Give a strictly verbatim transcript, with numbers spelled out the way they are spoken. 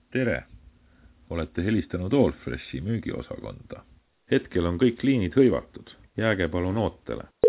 Tere! Olete helistanud Allfreshi müügiosakonda. Hetkel on kõik liinid hõivatud. Jääge palun ootele.